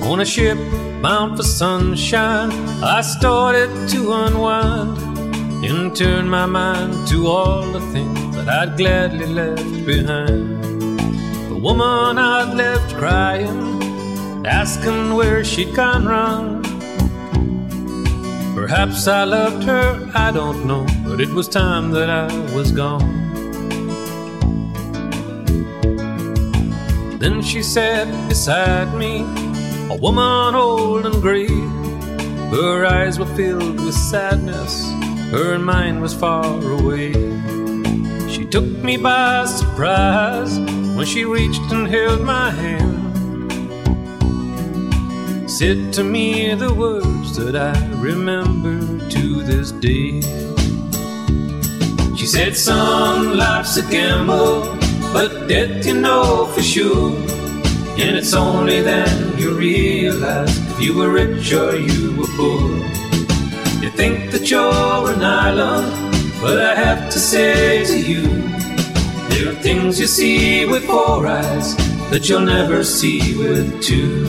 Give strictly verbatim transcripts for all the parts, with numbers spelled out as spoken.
On a ship bound for sunshine, I started to unwind and turn my mind to all the things that I'd gladly left behind. The woman I'd left crying, asking where she'd gone wrong. Perhaps I loved her, I don't know, but it was time that I was gone. Then she sat beside me, a woman old and gray. Her eyes were filled with sadness, her mind was far away. She took me by surprise when she reached and held my hand, said to me the words that I remember to this day. She said, son, life's a gamble, but death you know for sure. And it's only then you realize if you were rich or you were poor. You think that you're an island, but I have to say to you, there are things you see with four eyes that you'll never see with two.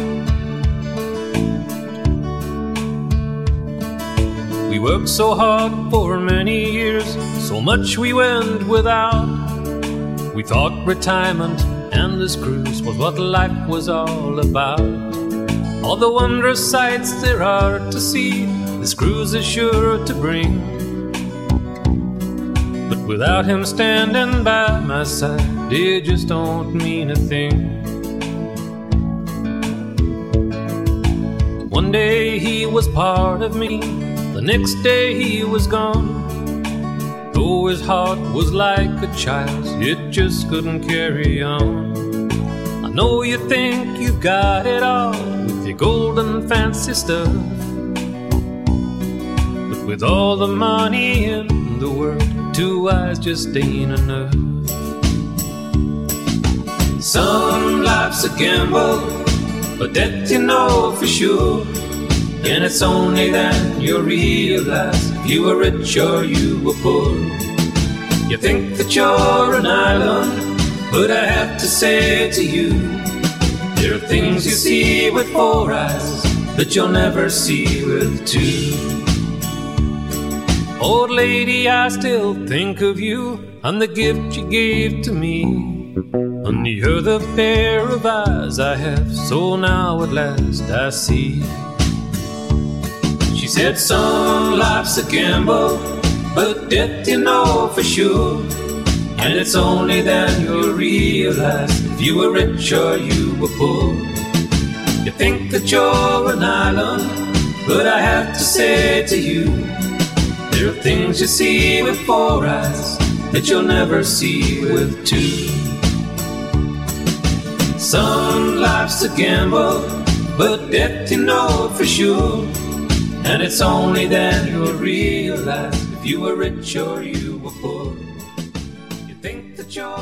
We worked so hard for many years, so much we went without. We thought retirement and this cruise was what life was all about. All the wondrous sights there are to see, this cruise is sure to bring. But without him standing by my side, it just don't mean a thing. One day he was part of me, the next day he was gone. Though his heart was like a child's, it just couldn't carry on. I know you think you've got it all with your golden fancy stuff, but with all the money in the world, two eyes just ain't enough. Son, life's a gamble, but that you know for sure. And it's only then you'll realize if you were rich or you were poor. You think that you're an island, but I have to say to you, there are things you see with four eyes that you'll never see with two. Old lady, I still think of you and the gift you gave to me, and you're the pair of eyes I have, so now at last I see. She said, son, life's a gamble, but death you know for sure. And it's only then you'll realize if you were rich or you were poor. You think that you're an island, but I have to say to you, there are things you see with four eyes that you'll never see with two. Son, life's a gamble, but death you know for sure. And it's only then you'll realize if you were rich or you were poor. You think that you're